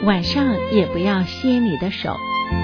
晚上也不要歇你的手。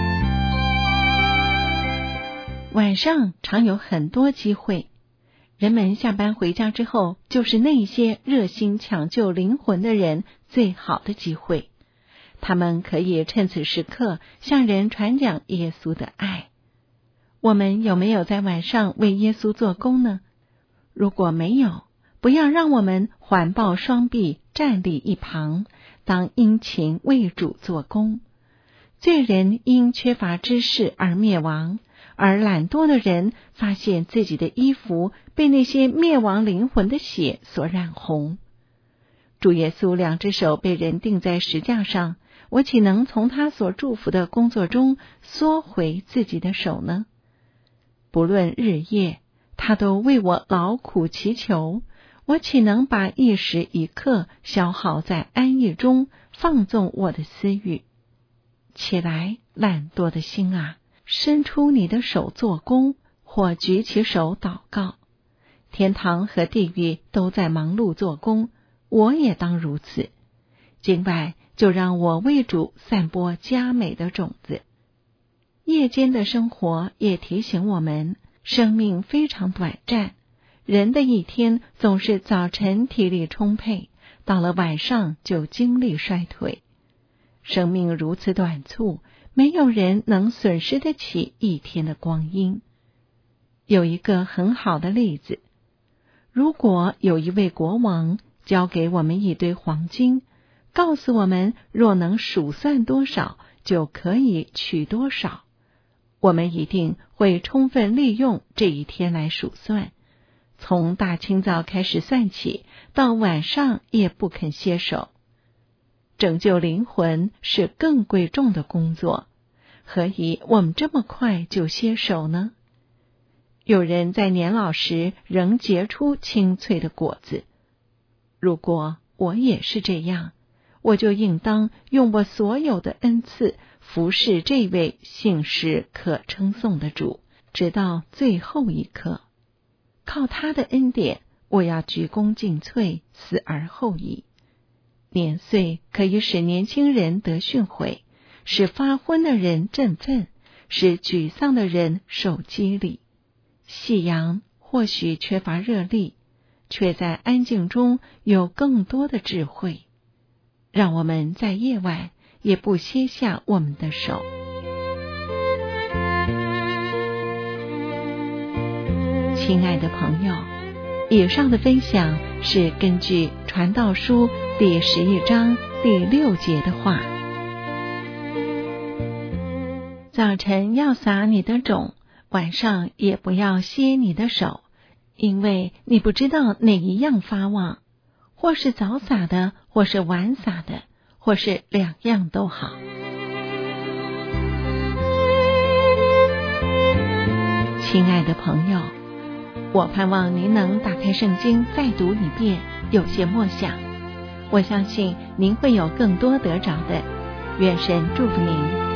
晚上常有很多机会，人们下班回家之后，就是那些热心抢救灵魂的人最好的机会。他们可以趁此时刻向人传讲耶稣的爱。我们有没有在晚上为耶稣做工呢？如果没有，不要让我们环抱双臂站立一旁，当殷勤为主做工。罪人因缺乏知识而灭亡，而懒惰的人发现自己的衣服被那些灭亡灵魂的血所染红。主耶稣两只手被人钉在石架上，我岂能从他所祝福的工作中缩回自己的手呢？不论日夜，他都为我劳苦祈求，我岂能把一时一刻消耗在安逸中，放纵我的私欲？起来，懒惰的心啊，伸出你的手做工，或举起手祷告。天堂和地狱都在忙碌做工，我也当如此。今晚就让我为主散播佳美的种子。夜间的生活也提醒我们，生命非常短暂，人的一天总是早晨体力充沛，到了晚上就精力衰退。生命如此短促，没有人能损失得起一天的光阴。有一个很好的例子，如果有一位国王交给我们一堆黄金，告诉我们若能数算多少，就可以取多少，我们一定会充分利用这一天来数算，从大清早开始算起，到晚上也不肯歇手。拯救灵魂是更贵重的工作，何以我们这么快就歇手呢？有人在年老时仍结出清脆的果子，如果我也是这样，我就应当用我所有的恩赐服侍这位信实可称颂的主，直到最后一刻。靠他的恩典，我要鞠躬尽瘁，死而后已。年岁可以使年轻人得训诲，使发昏的人振奋，使沮丧的人受激励。夕阳或许缺乏热力，却在安静中有更多的智慧。让我们在夜晚也不歇下我们的手。亲爱的朋友，以上的分享是根据传道书第11章第6节的话。早晨要撒你的种，晚上也不要歇你的手，因为你不知道哪一样发旺，或是早撒的，或是晚撒的，或是两样都好。亲爱的朋友，我盼望您能打开圣经再读一遍，有些默想。我相信您会有更多得着的。愿神祝福您。